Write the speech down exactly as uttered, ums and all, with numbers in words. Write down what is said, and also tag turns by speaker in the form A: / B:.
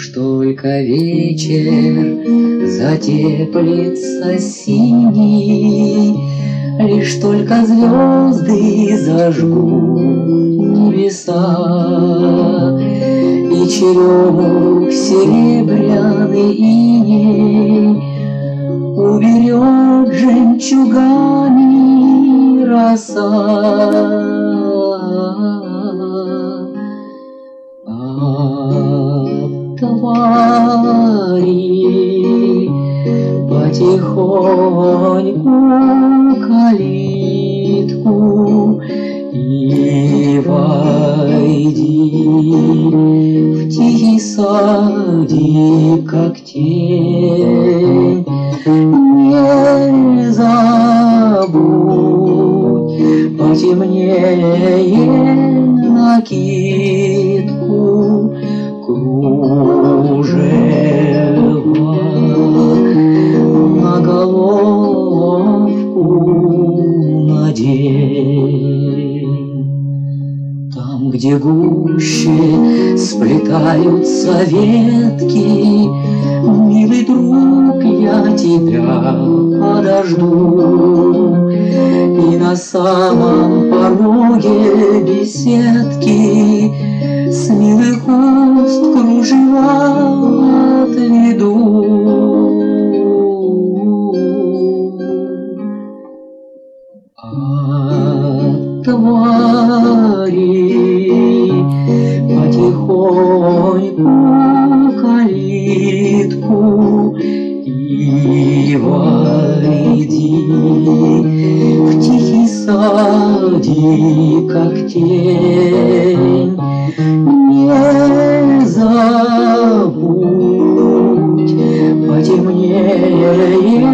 A: Лишь только вечер затеплится синий, лишь только звезды зажгут небеса, и черемух серебряный иней уберет жемчугами роса. Отвори потихоньку калитку и войди в тихий садик, как тень. Не забудь потемнее накидку, кружева на головку надень. Там, где гуще сплетаются ветки, милый друг, я тебя подожду, и на самом пороге беседки с милых уст кружева отведу. Отвори потихоньку калитку и войди в тихий садик, как тень. Не забудь потемнее